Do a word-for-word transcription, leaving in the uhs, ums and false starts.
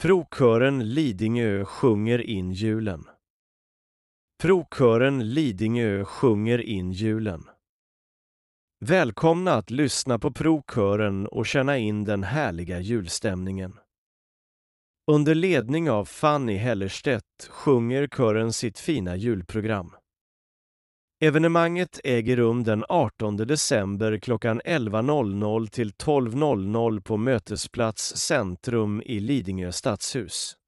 Prokören Lidingö sjunger in julen. Prokören Lidingö sjunger in julen. Välkomna att lyssna på prokören och känna in den härliga julstämningen. Under ledning av Fanny Hellerstedt sjunger kören sitt fina julprogram. Evenemanget äger rum den artonde december klockan elva till tolv på Mötesplats Centrum i Lidingö stadshus.